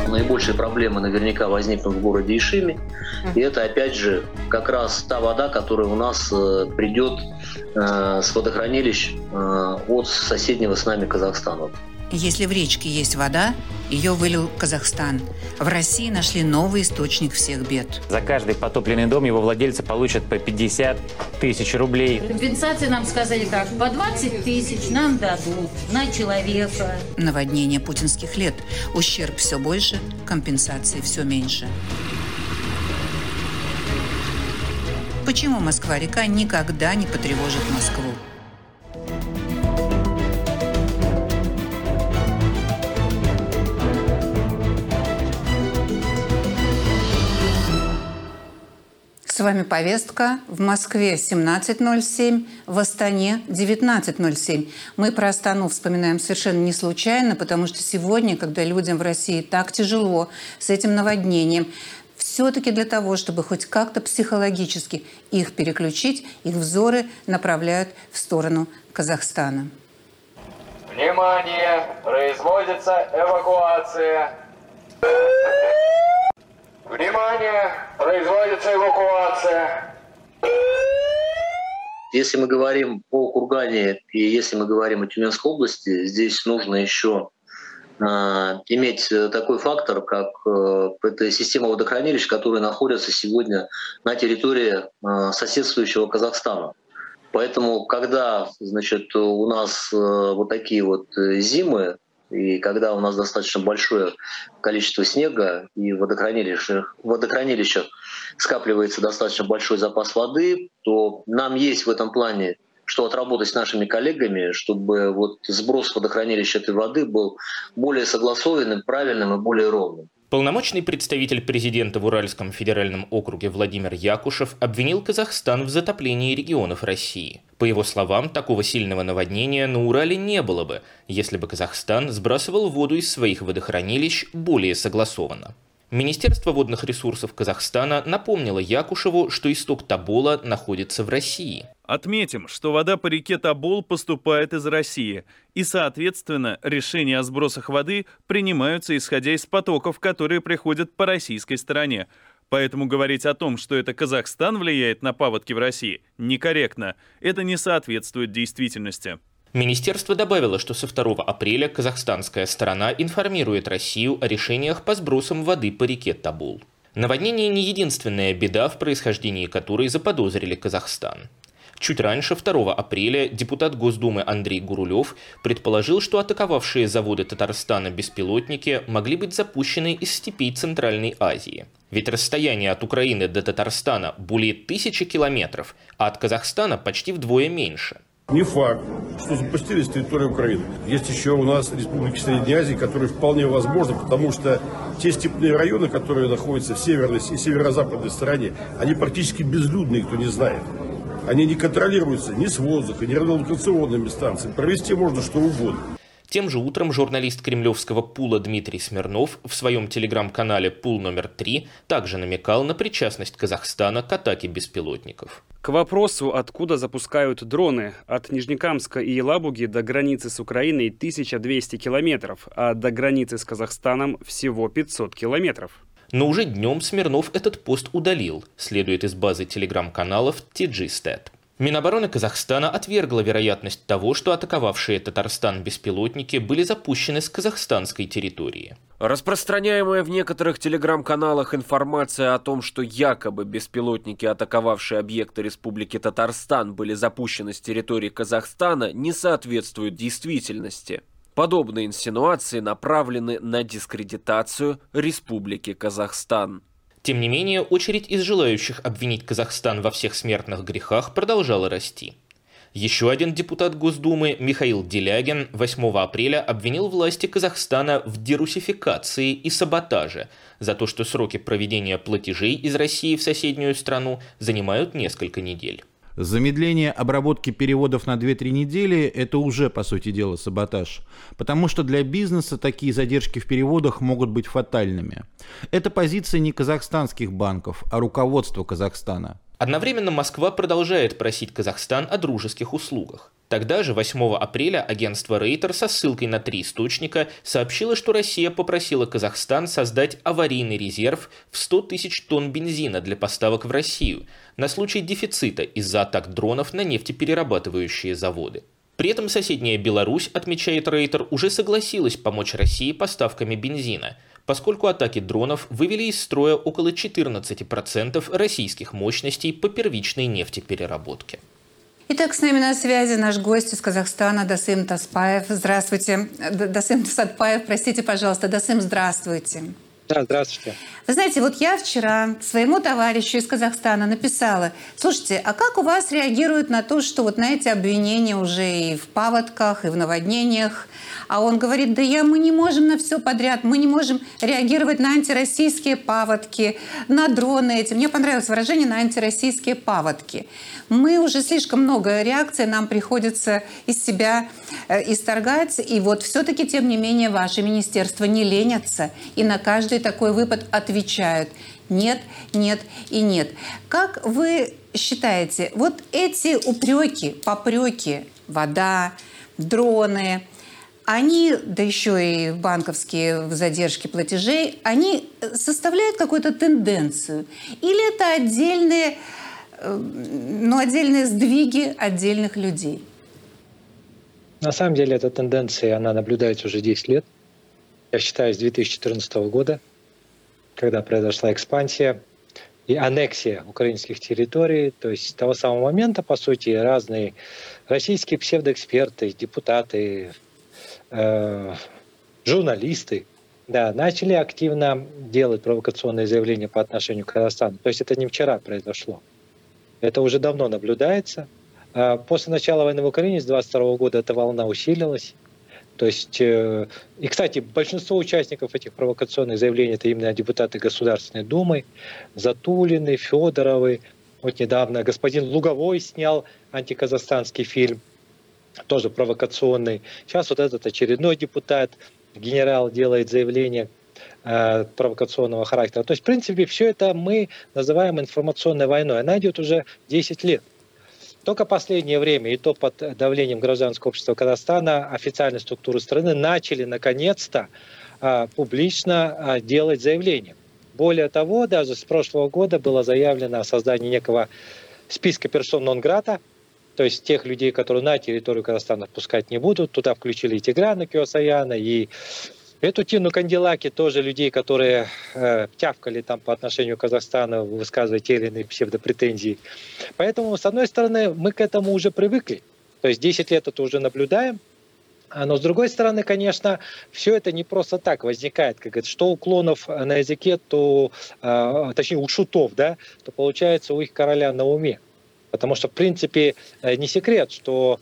наибольшие проблемы наверняка возникнут в городе Ишиме. И это, опять же, как раз та вода, которая у нас придет с водохранилищ от соседнего с нами Казахстана. Если в речке есть вода, ее вылил Казахстан. В России нашли новый источник всех бед. За каждый потопленный дом его владельцы получат по 50 тысяч рублей. Компенсации нам сказали как? По 20 тысяч нам дадут на человека. Наводнение путинских лет. Ущерб все больше, компенсации все меньше. Почему Москва-река никогда не потревожит Москву? С вами повестка. В Москве 17:07, в Астане 19:07. Мы про Астану вспоминаем совершенно не случайно, потому что сегодня, когда людям в России так тяжело с этим наводнением, все-таки для того, чтобы хоть как-то психологически их переключить, их взоры направляют в сторону Казахстана. Внимание! Производится эвакуация. Внимание! Производится эвакуация. Если мы говорим о Кургане и если мы говорим о Тюменской области, здесь нужно еще иметь такой фактор, как это система водохранилищ, которые находятся сегодня на территории соседствующего Казахстана. Поэтому, когда, у нас вот такие вот зимы, и когда у нас достаточно большое количество снега и в водохранилищах скапливается достаточно большой запас воды, то нам есть в этом плане что отработать с нашими коллегами, чтобы вот сброс водохранилища этой воды был более согласованным, правильным и более ровным. Полномочный представитель президента в Уральском федеральном округе Владимир Якушев обвинил Казахстан в затоплении регионов России. По его словам, такого сильного наводнения на Урале не было бы, если бы Казахстан сбрасывал воду из своих водохранилищ более согласованно. Министерство водных ресурсов Казахстана напомнило Якушеву, что исток Тобола находится в России. Отметим, что вода по реке Тобол поступает из России, и, соответственно, решения о сбросах воды принимаются исходя из потоков, которые приходят по российской стороне. Поэтому говорить о том, что это Казахстан влияет на паводки в России, некорректно. Это не соответствует действительности. Министерство добавило, что со 2 апреля казахстанская сторона информирует Россию о решениях по сбросам воды по реке Тобол. Наводнение не единственная беда, в происхождении которой заподозрили Казахстан. Чуть раньше, 2 апреля, депутат Госдумы Андрей Гурулев предположил, что атаковавшие заводы Татарстана беспилотники могли быть запущены из степей Центральной Азии. Ведь расстояние от Украины до Татарстана более 1000 километров, а от Казахстана почти вдвое меньше. Не факт, что запустили с территории Украины. Есть еще у нас республики Средней Азии, которые вполне возможны, потому что те степные районы, которые находятся в северной и северо-западной стороне, они практически безлюдные, кто не знает. Они не контролируются ни с воздуха, ни радиолокационными станциями. Провести можно что угодно. Тем же утром журналист кремлевского пула Дмитрий Смирнов в своем телеграм-канале «Пул номер 3» также намекал на причастность Казахстана к атаке беспилотников. К вопросу, откуда запускают дроны. От Нижнекамска и Елабуги до границы с Украиной 1200 километров, а до границы с Казахстаном всего 500 километров. Но уже днем Смирнов этот пост удалил, следует из базы телеграм-каналов TG-Stat. Минобороны Казахстана отвергла вероятность того, что атаковавшие Татарстан беспилотники были запущены с казахстанской территории. Распространяемая в некоторых телеграм-каналах информация о том, что якобы беспилотники, атаковавшие объекты Республики Татарстан, были запущены с территории Казахстана, не соответствует действительности. Подобные инсинуации направлены на дискредитацию Республики Казахстан. Тем не менее, очередь из желающих обвинить Казахстан во всех смертных грехах продолжала расти. Еще один депутат Госдумы, Михаил Делягин, 8 апреля обвинил власти Казахстана в дерусификации и саботаже за то, что сроки проведения платежей из России в соседнюю страну занимают несколько недель. Замедление обработки переводов на 2-3 недели – это уже, по сути дела, саботаж. Потому что для бизнеса такие задержки в переводах могут быть фатальными. Это позиция не казахстанских банков, а руководства Казахстана. Одновременно Москва продолжает просить Казахстан о дружеских услугах. Тогда же, 8 апреля, агентство Рейтер со ссылкой на 3 источника сообщило, что Россия попросила Казахстан создать аварийный резерв в 100 тысяч тонн бензина для поставок в Россию на случай дефицита из-за атак дронов на нефтеперерабатывающие заводы. При этом соседняя Беларусь, отмечает Рейтер, уже согласилась помочь России поставками бензина, поскольку атаки дронов вывели из строя около 14% российских мощностей по первичной нефтепереработке. Итак, с нами на связи наш гость из Казахстана Дасым Таспаев. Здравствуйте. Дасым Сатпаев, простите, пожалуйста. Дасым, здравствуйте. Да, здравствуйте. Вы знаете, вот я вчера своему товарищу из Казахстана написала: слушайте, а как у вас реагируют на то, что вот на эти обвинения уже и в паводках, и в наводнениях? А он говорит: да мы не можем на все подряд, мы не можем реагировать на антироссийские паводки, на дроны эти. Мне понравилось выражение «на антироссийские паводки». Мы уже слишком много реакций, нам приходится из себя исторгать. И вот все-таки, тем не менее, ваши министерства не ленятся и на каждый такой выпад отвечают: нет, нет и нет. Как вы считаете, вот эти упреки, попреки, вода, дроны, они, да еще и банковские задержки платежей, они составляют какую-то тенденцию? Или это отдельные сдвиги отдельных людей? На самом деле эта тенденция, она наблюдается уже 10 лет. Я считаю, с 2014 года, когда произошла экспансия и аннексия украинских территорий. То есть с того самого момента, по сути, разные российские псевдоэксперты, депутаты, журналисты, да, начали активно делать провокационные заявления по отношению к Казахстану. То есть это не вчера произошло. Это уже давно наблюдается. После начала войны в Украине с 2022 года эта волна усилилась. То есть, и, кстати, большинство участников этих провокационных заявлений — это именно депутаты Государственной Думы: Затулины, Федоровы. Вот недавно господин Луговой снял антиказахстанский фильм, тоже провокационный. Сейчас вот этот очередной депутат, генерал, делает заявление провокационного характера. То есть, в принципе, все это мы называем информационной войной. Она идет уже 10 лет. Только последнее время, и то под давлением гражданского общества Казахстана, официальные структуры страны начали наконец-то публично делать заявления. Более того, даже с прошлого года было заявлено о создании некого списка персон нон-грата, то есть тех людей, которые на территорию Казахстана впускать не будут. Туда включили и Тиграна Кеосаяна, и эту Тину Канделаки, тоже людей, которые тявкали там по отношению к Казахстану, высказывая те или иные псевдопретензии. Поэтому, с одной стороны, мы к этому уже привыкли. То есть 10 лет это уже наблюдаем. Но, с другой стороны, конечно, все это не просто так возникает. Как говорится, что у клонов на языке, то, точнее, у шутов, да, то получается у их короля на уме. Потому что, в принципе, не секрет, что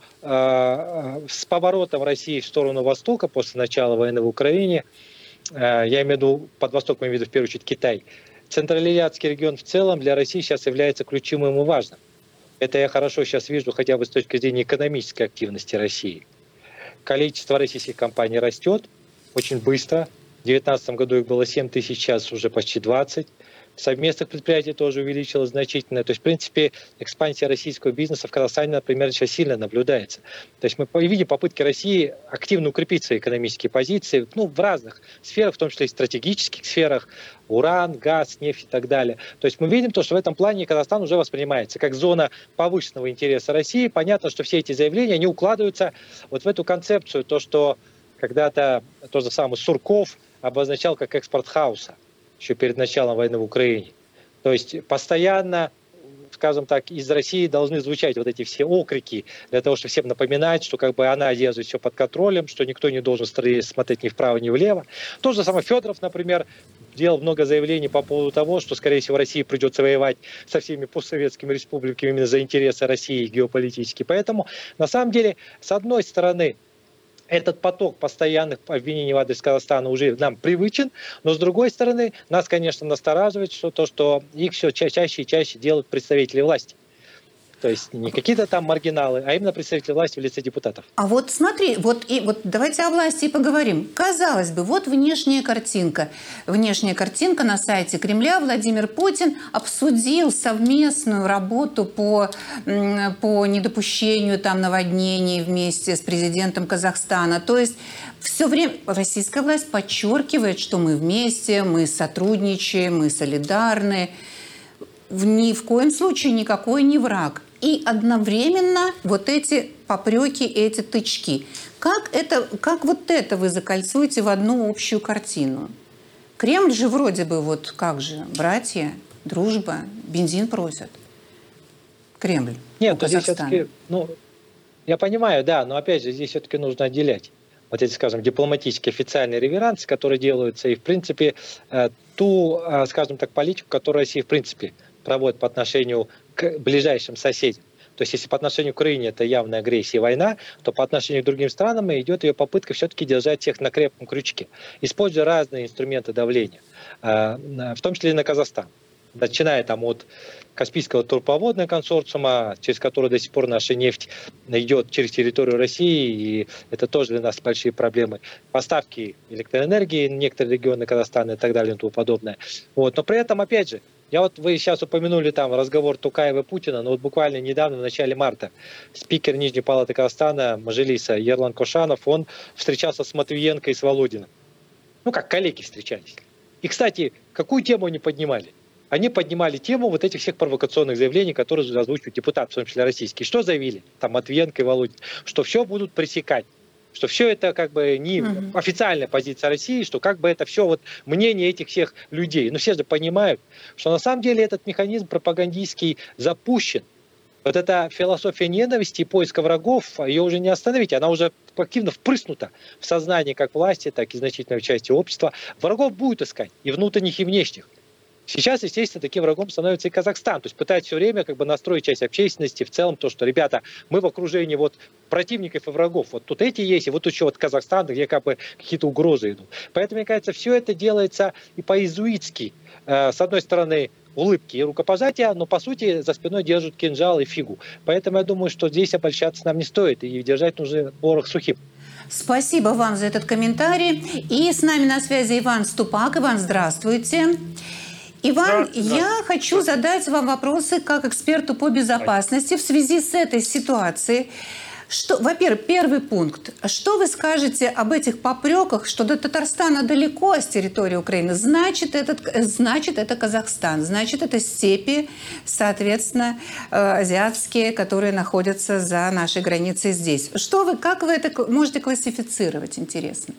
с поворотом России в сторону Востока после начала войны в Украине, я имею в виду, под Восток мы имеем в виду в первую очередь Китай, Центральноазиатский регион в целом для России сейчас является ключевым и важным. Это я хорошо сейчас вижу хотя бы с точки зрения экономической активности России. Количество российских компаний растет очень быстро. В 2019 году их было 7 тысяч, сейчас уже почти 20. Совместных предприятий тоже увеличилось значительно. То есть, в принципе, экспансия российского бизнеса в Казахстане, например, сейчас сильно наблюдается. То есть мы видим попытки России активно укрепить свои экономические позиции, в разных сферах, в том числе и стратегических сферах: уран, газ, нефть и так далее. То есть мы видим то, что в этом плане Казахстан уже воспринимается как зона повышенного интереса России. Понятно, что все эти заявления, они укладываются вот в эту концепцию, то, что когда-то тот же самый Сурков обозначал как экспорт хаоса еще перед началом войны в Украине. То есть постоянно, скажем так, из России должны звучать вот эти все окрики для того, чтобы всем напоминать, что как бы она держит все под контролем, что никто не должен смотреть ни вправо, ни влево. То же самое Федоров, например, делал много заявлений по поводу того, что, скорее всего, России придется воевать со всеми постсоветскими республиками именно за интересы России геополитически. Поэтому, на самом деле, с одной стороны, этот поток постоянных обвинений в адрес Казахстана уже нам привычен, но с другой стороны, нас, конечно, настораживает что их все чаще и чаще делают представители власти. то есть не какие-то там маргиналы, а именно представители власти в лице депутатов. А вот смотри, вот давайте о власти и поговорим. Казалось бы, вот внешняя картинка. Внешняя картинка на сайте Кремля. Владимир Путин обсудил совместную работу по недопущению там наводнений вместе с президентом Казахстана. То есть все время российская власть подчеркивает, что мы вместе, мы сотрудничаем, мы солидарны. Ни в коем случае никакой не враг. И одновременно вот эти попреки, эти тычки. Как вот это вы закольцуете в одну общую картину? Кремль же вроде бы вот как же, братья, дружба, бензин просят. Кремль. Нет, здесь все-таки, я понимаю, да, но опять же здесь все-таки нужно отделять вот эти, скажем, дипломатические официальные реверансы, которые делаются, и в принципе ту, скажем так, политику, которую Россия в принципе проводит по отношению к ближайшим соседям. То есть если по отношению к Украине это явная агрессия и война, то по отношению к другим странам идет ее попытка все-таки держать всех на крепком крючке, используя разные инструменты давления, в том числе и на Казахстан. Начиная там от Каспийского турбоводного консорциума, через который до сих пор наша нефть идет через территорию России, и это тоже для нас большие проблемы. Поставки электроэнергии в некоторые регионы Казахстана и так далее и тому подобное. Вот. Но при этом, опять же, вы сейчас упомянули там разговор Токаева и Путина, но вот буквально недавно, в начале марта, спикер Нижней палаты Казахстана Мажилиса Ерлан Кошанов, он встречался с Матвиенко и с Володиным. Как коллеги встречались. И, кстати, какую тему они поднимали? Они поднимали тему вот этих всех провокационных заявлений, которые озвучивают депутаты, в том числе российские. Что заявили? Там Матвиенко и Володин. Что все будут пресекать. Что все это как бы не официальная позиция России, что как бы это все вот мнение этих всех людей. Но все же понимают, что на самом деле этот механизм пропагандистский запущен. Вот эта философия ненависти и поиска врагов, ее уже не остановить. Она уже активно впрыснута в сознание как власти, так и значительной части общества. Врагов будут искать, и внутренних, и внешних. Сейчас, естественно, таким врагом становится и Казахстан. То есть пытается все время как бы настроить часть общественности в целом то, что, ребята, мы в окружении вот противников и врагов. Вот тут эти есть, и вот еще вот Казахстан, где как бы какие-то угрозы идут. Поэтому, мне кажется, все это делается и по-иезуитски. С одной стороны, улыбки и рукопожатия, но по сути за спиной держат кинжал и фигу. Поэтому я думаю, что здесь обольщаться нам не стоит, и держать нужно порох сухим. Спасибо вам за этот комментарий. И с нами на связи Иван Ступак. Иван, здравствуйте. Иван, я хочу задать вам вопросы как эксперту по безопасности в связи с этой ситуацией. Во-первых, первый пункт. Что вы скажете об этих попреках, что до Татарстана далеко с территории Украины? Значит, это Казахстан, значит, это степи, соответственно, азиатские, которые находятся за нашей границей здесь. Как вы это можете классифицировать, интересно?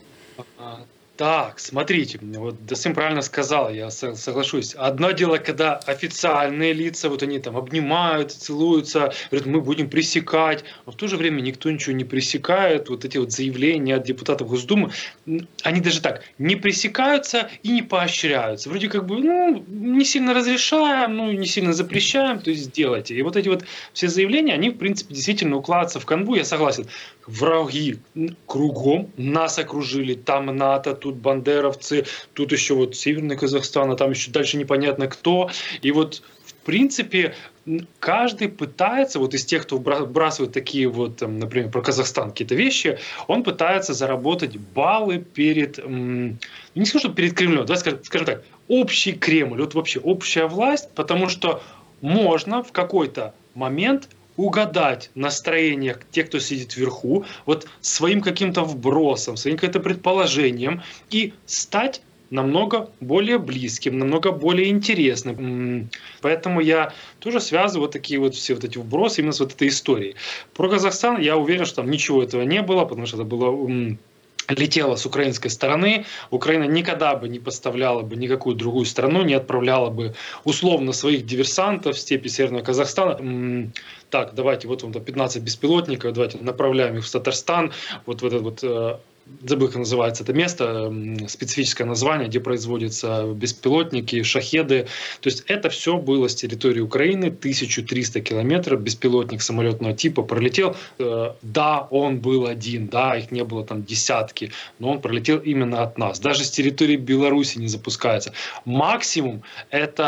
Так, смотрите, вот Дасым правильно сказал, я соглашусь. Одно дело, когда официальные лица, вот они там обнимают, целуются, говорят, мы будем пресекать, но в то же время никто ничего не пресекает. Вот эти вот заявления от депутатов Госдумы, они даже так не пресекаются и не поощряются. Вроде как бы, не сильно разрешаем, не сильно запрещаем, то есть делайте. И вот эти вот все заявления, они, в принципе, действительно укладываются в канву, я согласен. Враги кругом, нас окружили, там НАТО, тут бандеровцы, тут еще вот Северный Казахстан, а там еще дальше непонятно кто. И вот, в принципе, каждый пытается, вот из тех, кто вбрасывает такие вот, например, про Казахстан какие-то вещи, он пытается заработать баллы перед, не скажу, что перед Кремлем, да, скажем так, общий Кремль, вот вообще общая власть, потому что можно в какой-то момент угадать настроение тех, кто сидит вверху, вот своим каким-то вбросом, своим каким-то предположением и стать намного более близким, намного более интересным. Поэтому я тоже связываю вот такие вот все вот эти вбросы именно с вот этой историей. Про Казахстан я уверен, что там ничего этого не было, потому что это было летела с украинской стороны. Украина никогда бы не поставляла бы никакую другую страну, не отправляла бы условно своих диверсантов в степи Северного Казахстана. Так, давайте, вот вам 15 беспилотников, давайте направляем их в Татарстан, вот в этот вот, забыл, как называется это место, специфическое название, где производятся беспилотники, шахеды. То есть это все было с территории Украины, 1300 километров, беспилотник самолетного типа пролетел. Да, он был один, да, их не было там десятки, но он пролетел именно от нас. Даже с территории Беларуси не запускается. Максимум это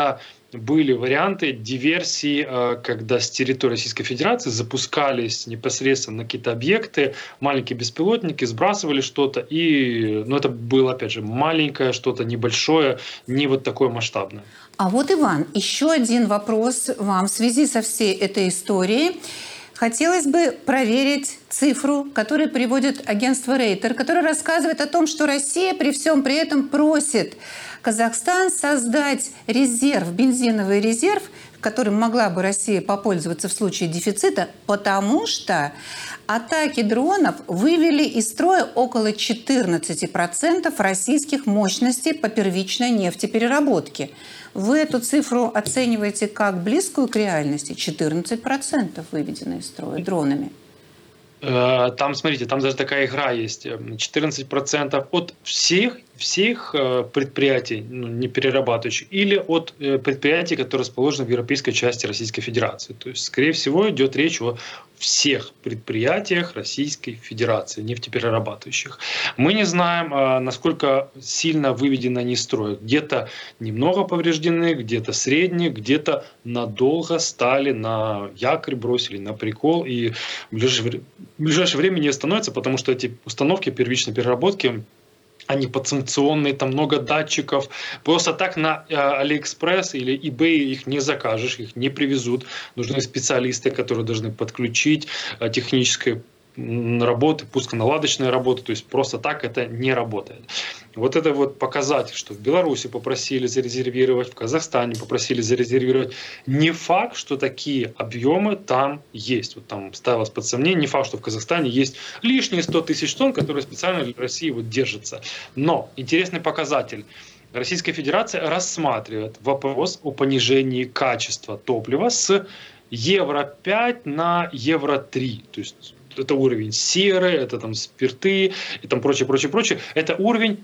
были варианты диверсий, когда с территории Российской Федерации запускались непосредственно на какие-то объекты, маленькие беспилотники, сбрасывали что-то, и это было, опять же, маленькое, что-то небольшое, не вот такое масштабное. А вот, Иван, еще один вопрос вам в связи со всей этой историей. Хотелось бы проверить цифру, которую приводит агентство Рейтер, которая рассказывает о том, что Россия при всем при этом просит Казахстан создать резерв, бензиновый резерв, которым могла бы Россия попользоваться в случае дефицита, потому что атаки дронов вывели из строя около 14% российских мощностей по первичной нефтепереработке. Вы эту цифру оцениваете как близкую к реальности? 14% выведены из строя дронами. Там, смотрите, там даже такая игра есть. 14% от всех предприятий, не перерабатывающих, или от предприятий, которые расположены в европейской части Российской Федерации. То есть, скорее всего, идет речь о всех предприятиях Российской Федерации, нефтеперерабатывающих. Мы не знаем, насколько сильно выведены они из строя. Где-то немного повреждены, где-то средние, где-то надолго стали на якорь, бросили на прикол, и в ближайшее время не остановится, потому что эти установки первичной переработки, они подсанкционные, там много датчиков. Просто так на AliExpress или eBay их не закажешь, их не привезут. Нужны специалисты, которые должны подключить технической работы, пусконаладочные работы. То есть просто так это не работает. Вот это вот показатель, что в Беларуси попросили зарезервировать, в Казахстане попросили зарезервировать. Не факт, что такие объемы там есть. Вот там ставилось под сомнение, не факт, что в Казахстане есть лишние 100 тысяч тонн, которые специально для России вот держатся. Но интересный показатель. Российская Федерация рассматривает вопрос о понижении качества топлива с Евро-5 на Евро-3. То есть это уровень серы, это там спирты и там прочее. Это уровень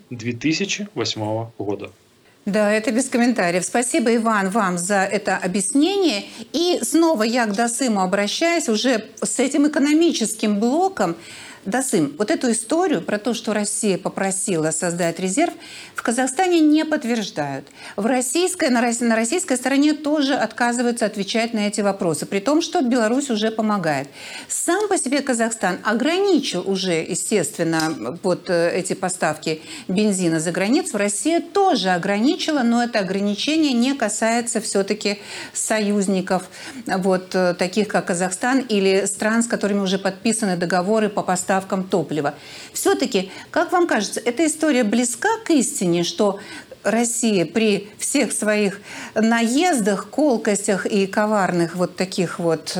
2008 года. Да, это без комментариев. Спасибо, Иван, вам за это объяснение. И снова я к Досыму обращаюсь уже с этим экономическим блоком. Досым, вот эту историю про то, что Россия попросила создать резерв, в Казахстане не подтверждают. На российской стороне тоже отказываются отвечать на эти вопросы, при том, что Беларусь уже помогает. Сам по себе Казахстан ограничил уже, естественно, вот эти поставки бензина за границу. Россия тоже ограничила, но это ограничение не касается все-таки союзников, вот таких как Казахстан или стран, с которыми уже подписаны договоры по поставкам топлива. Все-таки, как вам кажется, эта история близка к истине, что Россия при всех своих наездах, колкостях и коварных вот таких вот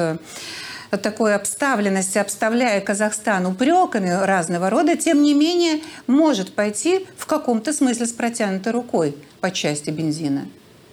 такой обставленности, обставляя Казахстан упреками разного рода, тем не менее может пойти в каком-то смысле с протянутой рукой по части бензина?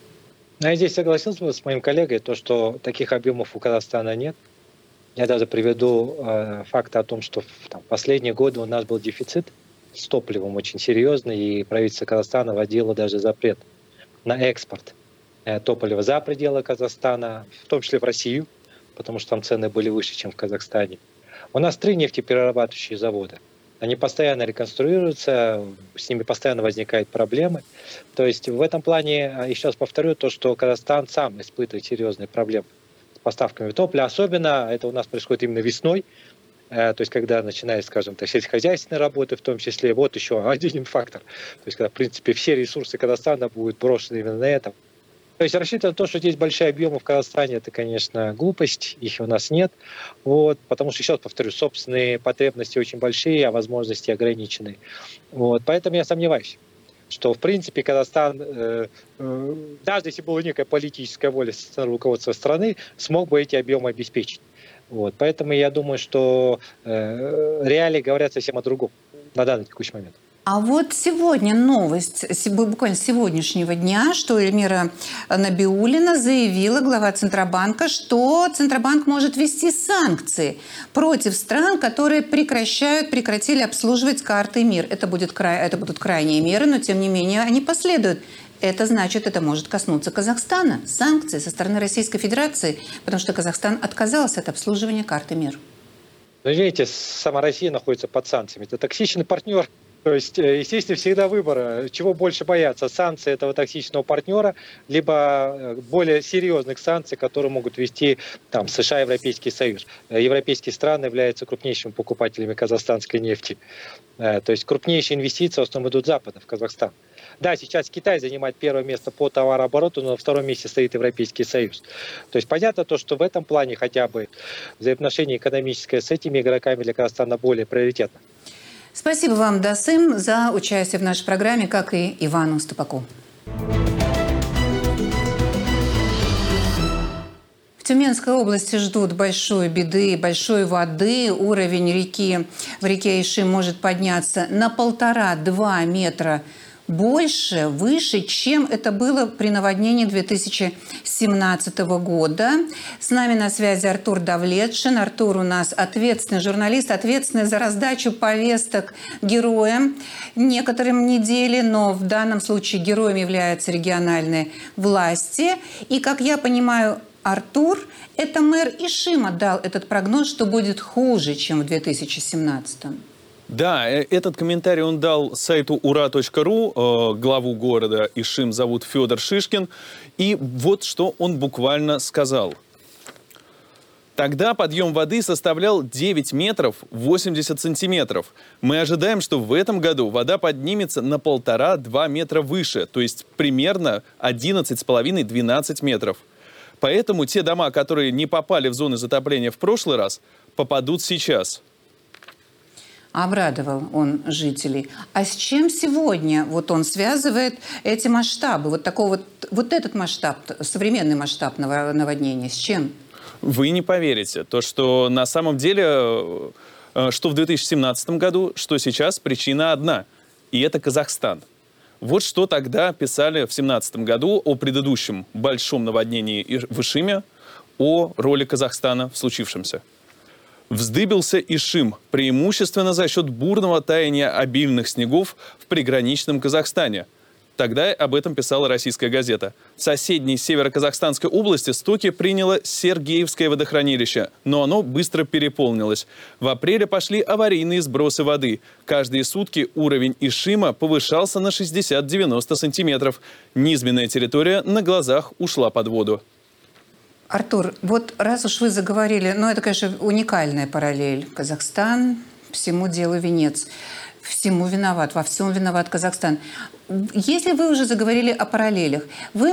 Я здесь согласился бы с моим коллегой, то, что таких объемов у Казахстана нет. Я даже приведу факт о том, что в последние годы у нас был дефицит с топливом очень серьезный, и правительство Казахстана вводило даже запрет на экспорт топлива за пределы Казахстана, в том числе в Россию, потому что там цены были выше, чем в Казахстане. У нас 3 нефтеперерабатывающие завода. Они постоянно реконструируются, с ними постоянно возникают проблемы. То есть в этом плане, еще раз повторю, то, что Казахстан сам испытывает серьезные проблемы поставками топлива. Особенно это у нас происходит именно весной, то есть когда начинают, скажем так, сельскохозяйственные работы, в том числе. Вот еще один фактор. То есть когда, в принципе, все ресурсы Казахстана будут брошены именно на это. То есть рассчитывать на то, что здесь большие объемы в Казахстане, это, конечно, глупость, их у нас нет. Вот, потому что, еще раз повторю, собственные потребности очень большие, а возможности ограничены. Вот, поэтому я сомневаюсь, что, в принципе, Казахстан, даже если была некая политическая воля со стороны руководства страны, смог бы эти объемы обеспечить. Вот. Поэтому я думаю, что реалии говорят совсем о другом на данный текущий момент. А вот сегодня новость, буквально с сегодняшнего дня, что Эльмира Набиуллина заявила, глава Центробанка, что Центробанк может ввести санкции против стран, которые прекратили обслуживать карты МИР. Это будут крайние меры, но тем не менее они последуют. Это значит, это может коснуться Казахстана. Санкции со стороны Российской Федерации, потому что Казахстан отказался от обслуживания карты МИР. Но видите, сама Россия находится под санкциями. Это токсичный партнер То есть, естественно, всегда выбор, чего больше бояться, санкций этого токсичного партнера, либо более серьезных санкций, которые могут ввести там, США и Европейский Союз. Европейские страны являются крупнейшими покупателями казахстанской нефти. То есть крупнейшие инвестиции в основном идут с Запада, в Казахстан. Да, сейчас Китай занимает первое место по товарообороту, но на втором месте стоит Европейский Союз. То есть понятно то, что в этом плане хотя бы взаимоотношение экономическое с этими игроками для Казахстана более приоритетно. Спасибо вам, Дасым, за участие в нашей программе, как и Ивану Ступаку. В Тюменской области ждут большой беды, большой воды. Уровень реки в реке Ишим может подняться на 1,5-2 метра больше, выше, чем это было при наводнении 2017 года. С нами на связи Артур Давлетшин. Артур у нас ответственный журналист, ответственный за раздачу повесток героям некоторым недели, но в данном случае героем являются региональные власти. И, как я понимаю, Артур, это мэр Ишима дал этот прогноз, что будет хуже, чем в 2017. Да, этот комментарий он дал сайту ура.ру, главу города Ишим зовут Федор Шишкин, и вот что он буквально сказал. Тогда подъем воды составлял 9 метров 80 сантиметров. Мы ожидаем, что в этом году вода поднимется на 1,5-2 метра выше, то есть примерно 11,5-12 метров. Поэтому те дома, которые не попали в зоны затопления в прошлый раз, попадут сейчас. Обрадовал он жителей. А с чем сегодня вот он связывает эти масштабы? Вот такой вот этот масштаб, современный масштаб наводнения, с чем? Вы не поверите. То, что на самом деле, что в 2017 году, что сейчас, причина одна. И это Казахстан. Вот что тогда писали в 2017 году о предыдущем большом наводнении в Ишиме, о роли Казахстана в случившемся. Вздыбился Ишим преимущественно за счет бурного таяния обильных снегов в приграничном Казахстане. Тогда об этом писала российская газета. В соседней северо-казахстанской области стоки приняло Сергеевское водохранилище, но оно быстро переполнилось. В апреле пошли аварийные сбросы воды. Каждые сутки уровень Ишима повышался на 60-90 сантиметров. Низменная территория на глазах ушла под воду. Артур, вот раз уж вы заговорили, ну это, конечно, уникальная параллель. Казахстан, всему делу венец. Всему виноват, во всем виноват Казахстан. Если вы уже заговорили о параллелях,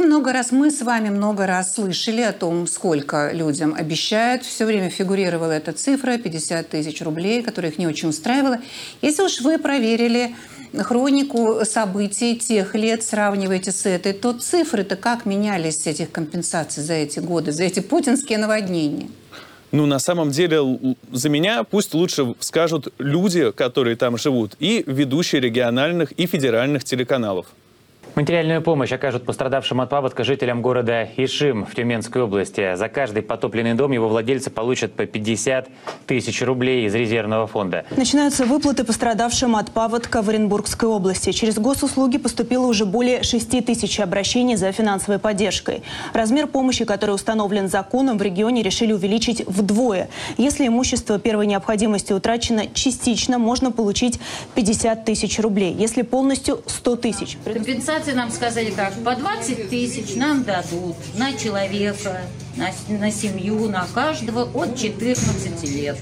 мы с вами много раз слышали о том, сколько людям обещают. Все время фигурировала эта цифра, 50 тысяч рублей, которая их не очень устраивала. Если уж вы проверили хронику событий тех лет, сравниваете с этой, то цифры-то как менялись с этих компенсаций за эти годы, за эти путинские наводнения? Ну, на самом деле, за меня пусть лучше скажут люди, которые там живут, и ведущие региональных и федеральных телеканалов. Материальную помощь окажут пострадавшим от паводка жителям города Ишим в Тюменской области. За каждый потопленный дом его владельцы получат по 50 тысяч рублей из резервного фонда. Начинаются выплаты пострадавшим от паводка в Оренбургской области. Через госуслуги поступило уже более 6 тысяч обращений за финансовой поддержкой. Размер помощи, который установлен законом, в регионе решили увеличить вдвое. Если имущество первой необходимости утрачено частично, можно получить 50 тысяч рублей. Если полностью, 100 тысяч. Компенсации нам сказали как, по 20 тысяч нам дадут на человека, на семью, на каждого от 14 лет.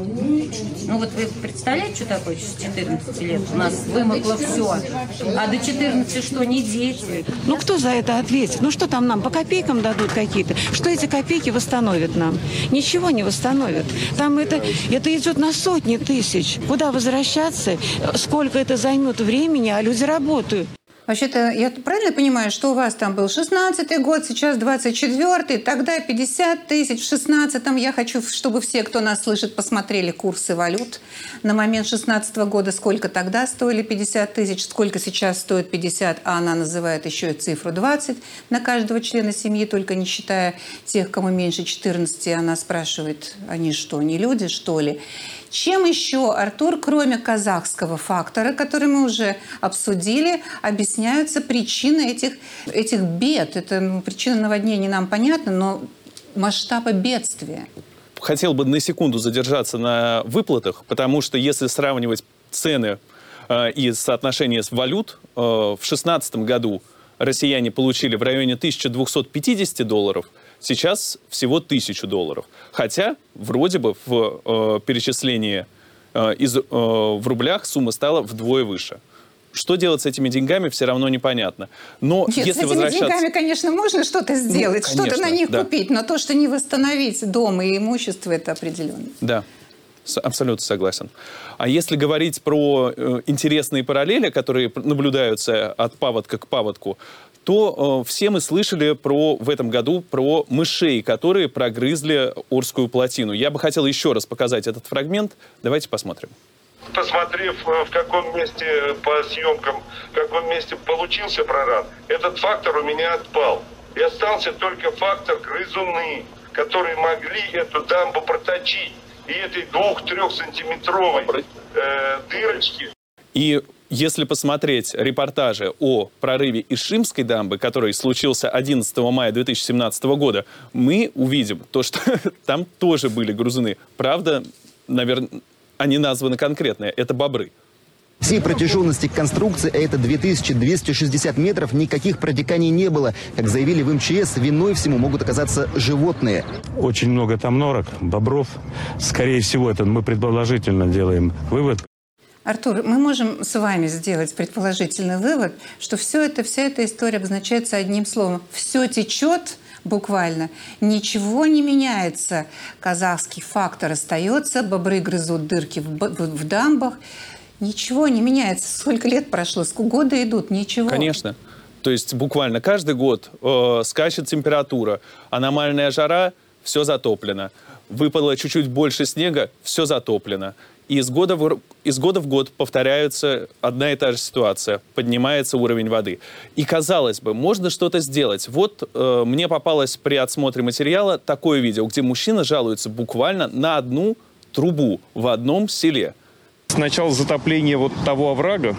Ну вот вы представляете, что такое 14 лет? У нас вымокло все. А до 14 что, не дети? Ну кто за это ответит? Ну что там нам, по копейкам дадут какие-то? Что эти копейки восстановят нам? Ничего не восстановят. Там это идет на сотни тысяч. Куда возвращаться? Сколько это займет времени, а люди работают. Вообще-то, я правильно понимаю, что у вас там был 16-й год, сейчас 24-й, тогда 50 тысяч, в 16-м. Я хочу, чтобы все, кто нас слышит, посмотрели курсы валют на момент 16-го года, сколько тогда стоили 50 тысяч, сколько сейчас стоит 50, а она называет еще и цифру 20 на каждого члена семьи, только не считая тех, кому меньше 14, она спрашивает, они что, не люди, что ли? Чем еще, Артур, кроме казахского фактора, который мы уже обсудили, объясняются причины этих бед? Это причина наводнений нам понятна, но масштаба бедствия. Хотел бы на секунду задержаться на выплатах, потому что если сравнивать цены и соотношение валют. В 2016 году россияне получили в районе $1250, сейчас всего $1000. Хотя вроде бы в перечислении в рублях сумма стала вдвое выше. Что делать с этими деньгами, все равно непонятно. Но нет, если с этими деньгами, конечно, можно что-то сделать, что-то на них купить, но то, что не восстановить дом и имущество, это определенно. Да, абсолютно согласен. А если говорить про интересные параллели, которые наблюдаются от паводка к паводку, то все мы слышали в этом году про мышей, которые прогрызли Орскую плотину. Я бы хотел еще раз показать этот фрагмент. Давайте посмотрим. Посмотрев, в каком месте по съемкам, в каком месте получился прорыв, этот фактор у меня отпал. И остался только фактор грызуны, которые могли эту дамбу проточить. И этой 2-3 сантиметровой дырочки. И если посмотреть репортажи о прорыве Ишимской дамбы, который случился 11 мая 2017 года, мы увидим то, что там тоже были грызуны. Правда, наверное, они названы конкретные. Это бобры. Всей протяженности конструкции, это 2260 метров, никаких протеканий не было. Как заявили в МЧС, виной всему могут оказаться животные. Очень много там норок, бобров. Скорее всего, это мы предположительно делаем вывод. Артур, мы можем с вами сделать предположительный вывод, что вся эта история обозначается одним словом. Все течет буквально, ничего не меняется. Казахский фактор остается, бобры грызут дырки в дамбах. Ничего не меняется. Сколько лет прошло, сколько годы идут, ничего. Конечно. То есть буквально каждый год скачет температура, аномальная жара, все затоплено. Выпало чуть-чуть больше снега, все затоплено. И из года в год повторяется одна и та же ситуация. Поднимается уровень воды. И, казалось бы, можно что-то сделать. Вот мне попалось при отсмотре материала такое видео, где мужчина жалуется буквально на одну трубу в одном селе. Сначала затопление вот того оврага,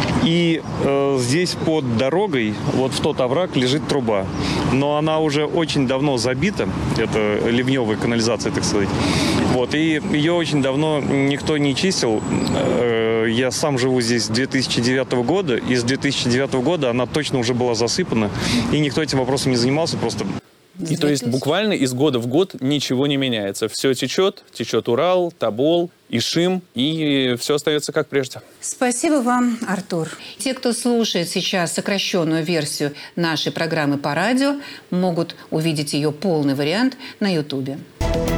и здесь под дорогой, вот в тот овраг лежит труба. Но она уже очень давно забита, это ливневая канализация, так сказать. Вот, и ее очень давно никто не чистил. Я сам живу здесь с 2009 года, и с 2009 года она точно уже была засыпана, и никто этим вопросом не занимался, просто... И то есть буквально из года в год ничего не меняется. Все течет, течет Урал, Тобол, Ишим, и все остается как прежде. Спасибо вам, Артур. Те, кто слушает сейчас сокращенную версию нашей программы по радио, могут увидеть ее полный вариант на Ютубе.